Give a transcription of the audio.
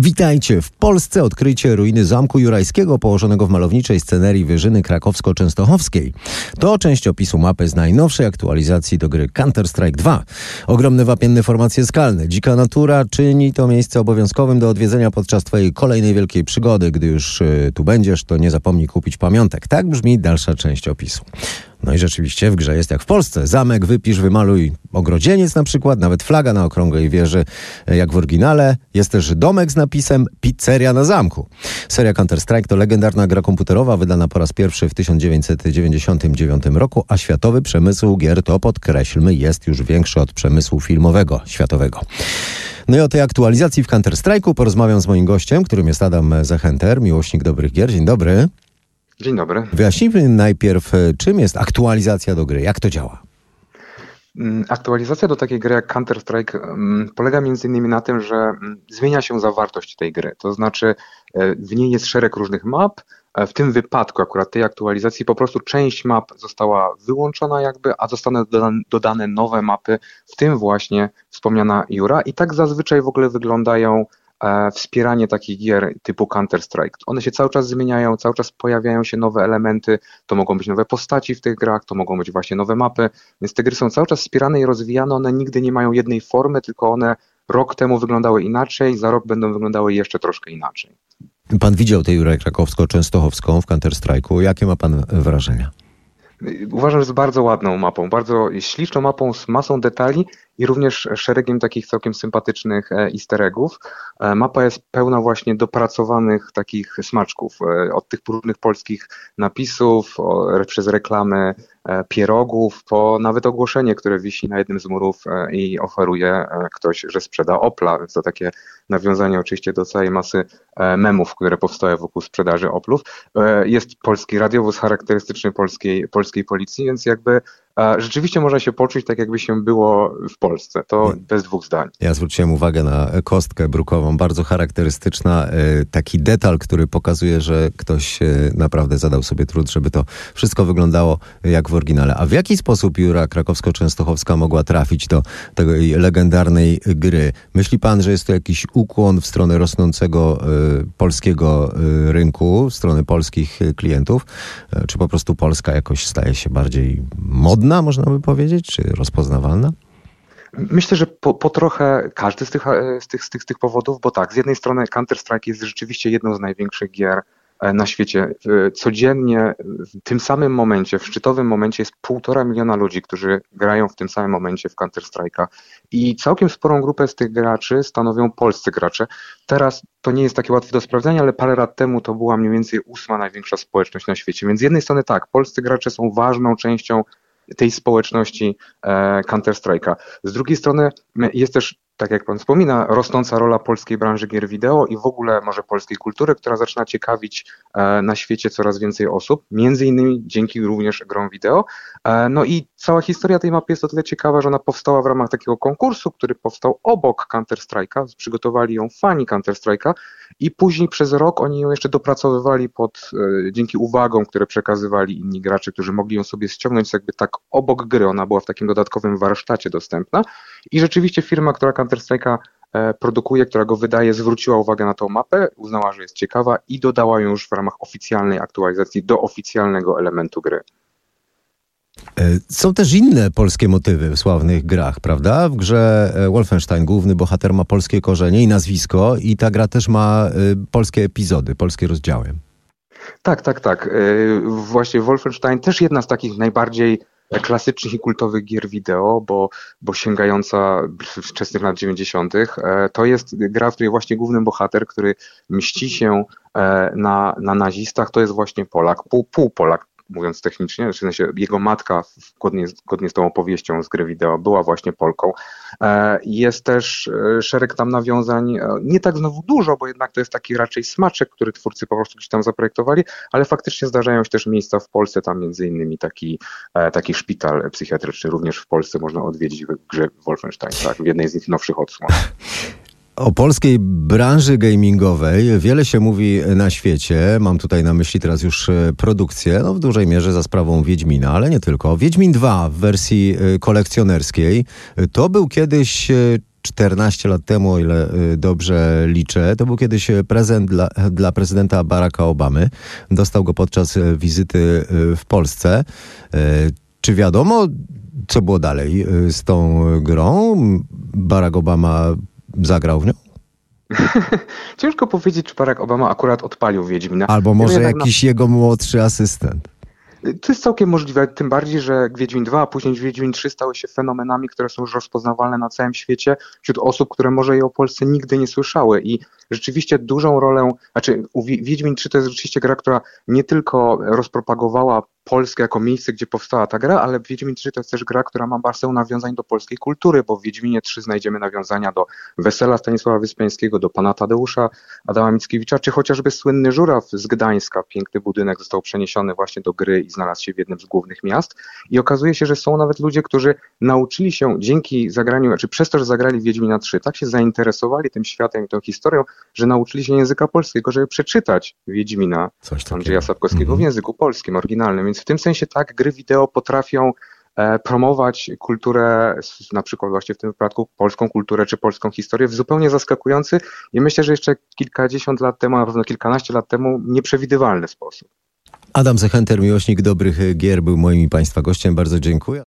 Witajcie! W Polsce odkrycie ruiny Zamku Jurajskiego położonego w malowniczej scenerii Wyżyny Krakowsko-Częstochowskiej. To część opisu mapy z najnowszej aktualizacji do gry Counter-Strike 2. Ogromne wapienne formacje skalne, dzika natura czyni to miejsce obowiązkowym do odwiedzenia podczas twojej kolejnej wielkiej przygody. Gdy już tu będziesz, to nie zapomnij kupić pamiątek. Tak brzmi dalsza część opisu. No i rzeczywiście w grze jest jak w Polsce. Zamek, wypisz, wymaluj ogrodzieniec na przykład, nawet flaga na okrągłej wieży jak w oryginale. Jest też domek z napisem Pizzeria na zamku. Seria Counter-Strike to legendarna gra komputerowa wydana po raz pierwszy w 1999 roku, a światowy przemysł gier, to podkreślmy, jest już większy od przemysłu filmowego światowego. No i o tej aktualizacji w Counter-Strike'u porozmawiam z moim gościem, którym jest Adam Zechenter, miłośnik dobrych gier. Dzień dobry. Dzień dobry. Wyjaśnijmy najpierw, czym jest aktualizacja do gry, jak to działa? Aktualizacja do takiej gry jak Counter-Strike polega m.in. na tym, że zmienia się zawartość tej gry. To znaczy w niej jest szereg różnych map. W tym wypadku akurat tej aktualizacji po prostu część map została wyłączona a zostaną dodane nowe mapy, w tym właśnie wspomniana Jura. I tak zazwyczaj w ogóle wyglądają wspieranie takich gier typu Counter-Strike. One się cały czas zmieniają, cały czas pojawiają się nowe elementy, to mogą być nowe postaci w tych grach, to mogą być właśnie nowe mapy, więc te gry są cały czas wspierane i rozwijane, one nigdy nie mają jednej formy, tylko one rok temu wyglądały inaczej, za rok będą wyglądały jeszcze troszkę inaczej. Pan widział tę Jurę Krakowsko-Częstochowską w Counter-Strike'u. Jakie ma pan wrażenia? Uważam, że jest bardzo ładną mapą, bardzo śliczną mapą z masą detali i również szeregiem takich całkiem sympatycznych easter eggów. Mapa jest pełna właśnie dopracowanych takich smaczków, od tych różnych polskich napisów, przez reklamy pierogów, po nawet ogłoszenie, które wisi na jednym z murów i oferuje ktoś, że sprzeda Opla. Więc to takie nawiązanie oczywiście do całej masy memów, które powstały wokół sprzedaży Oplów. Jest polski radiowóz charakterystyczny polskiej policji, więc jakby rzeczywiście można się poczuć tak, jakby się było w Polsce. To bez dwóch zdań. Ja zwróciłem uwagę na kostkę brukową, bardzo charakterystyczna. Taki detal, który pokazuje, że ktoś naprawdę zadał sobie trud, żeby to wszystko wyglądało jak w oryginale. A w jaki sposób Jura Krakowsko-Częstochowska mogła trafić do tej legendarnej gry? Myśli pan, że jest to jakiś ukłon w stronę rosnącego polskiego rynku, w stronę polskich klientów? Czy po prostu Polska jakoś staje się bardziej modna, można by powiedzieć, czy rozpoznawalna? Myślę, że po trochę każdy z tych powodów, bo tak, z jednej strony Counter-Strike jest rzeczywiście jedną z największych gier na świecie. Codziennie w tym samym momencie, w szczytowym momencie jest 1,5 miliona ludzi, którzy grają w tym samym momencie w Counter-Strike'a i całkiem sporą grupę z tych graczy stanowią polscy gracze. Teraz to nie jest takie łatwe do sprawdzenia, ale parę lat temu to była mniej więcej 8. największa społeczność na świecie. Więc z jednej strony tak, polscy gracze są ważną częścią tej społeczności Counter-Strike'a. Z drugiej strony jest też, tak jak pan wspomina, rosnąca rola polskiej branży gier wideo i w ogóle może polskiej kultury, która zaczyna ciekawić na świecie coraz więcej osób, między innymi dzięki również grom wideo. No i cała historia tej mapy jest o tyle ciekawa, że ona powstała w ramach takiego konkursu, który powstał obok Counter-Strike'a, przygotowali ją fani Counter-Strike'a i później przez rok oni ją jeszcze dopracowywali dzięki uwagom, które przekazywali inni gracze, którzy mogli ją sobie ściągnąć jakby tak obok gry. Ona była w takim dodatkowym warsztacie dostępna i rzeczywiście firma, która Counter-Strike'a produkuje, która go wydaje, zwróciła uwagę na tą mapę, uznała, że jest ciekawa i dodała ją już w ramach oficjalnej aktualizacji do oficjalnego elementu gry. Są też inne polskie motywy w sławnych grach, prawda? W grze Wolfenstein główny bohater ma polskie korzenie i nazwisko i ta gra też ma polskie epizody, polskie rozdziały. Tak. Właśnie Wolfenstein też jedna z takich najbardziej klasycznych i kultowych gier wideo, bo sięgająca wczesnych lat 90. To jest gra, w której właśnie główny bohater, który mści się na nazistach, to jest właśnie Polak, pół Polak, mówiąc technicznie, w sensie jego matka, zgodnie z tą opowieścią z gry wideo, była właśnie Polką. Jest też szereg tam nawiązań, nie tak znowu dużo, bo jednak to jest taki raczej smaczek, który twórcy po prostu gdzieś tam zaprojektowali, ale faktycznie zdarzają się też miejsca w Polsce, tam między innymi taki szpital psychiatryczny również w Polsce można odwiedzić w grze Wolfenstein, tak, w jednej z ich nowszych odsłon. O polskiej branży gamingowej wiele się mówi na świecie. Mam tutaj na myśli teraz już produkcję, w dużej mierze za sprawą Wiedźmina, ale nie tylko. Wiedźmin 2 w wersji kolekcjonerskiej to był kiedyś 14 lat temu, o ile dobrze liczę. To był kiedyś prezent dla prezydenta Baracka Obamy. Dostał go podczas wizyty w Polsce. Czy wiadomo, co było dalej z tą grą? Barack Obama zagrał w nią? Ciężko powiedzieć, czy Barack Obama akurat odpalił Wiedźmina. Albo może jakiś jego młodszy asystent. To jest całkiem możliwe, tym bardziej, że Wiedźmin 2, a później Wiedźmin 3 stały się fenomenami, które są już rozpoznawalne na całym świecie wśród osób, które może je o Polsce nigdy nie słyszały. I rzeczywiście dużą rolę, Wiedźmin 3 to jest rzeczywiście gra, która nie tylko rozpropagowała Polskę jako miejsce, gdzie powstała ta gra, ale Wiedźmin 3 to jest też gra, która ma masę nawiązań do polskiej kultury, bo w Wiedźminie 3 znajdziemy nawiązania do Wesela Stanisława Wyspiańskiego, do Pana Tadeusza Adama Mickiewicza, czy chociażby słynny Żuraw z Gdańska. Piękny budynek został przeniesiony właśnie do gry i znalazł się w jednym z głównych miast. I okazuje się, że są nawet ludzie, którzy nauczyli się dzięki zagraniu, przez to, że zagrali Wiedźmina 3, tak się zainteresowali tym światem i tą historią, że nauczyli się języka polskiego, żeby przeczytać Wiedźmina Andrzeja Sapkowskiego w języku polskim, oryginalnym. Więc w tym sensie tak, gry wideo potrafią promować kulturę, na przykład właśnie w tym wypadku polską kulturę czy polską historię w zupełnie zaskakujący i myślę, że jeszcze kilkadziesiąt lat temu, na pewno kilkanaście lat temu nieprzewidywalny sposób. Adam Zechenter, miłośnik dobrych gier, był moim i Państwa gościem. Bardzo dziękuję.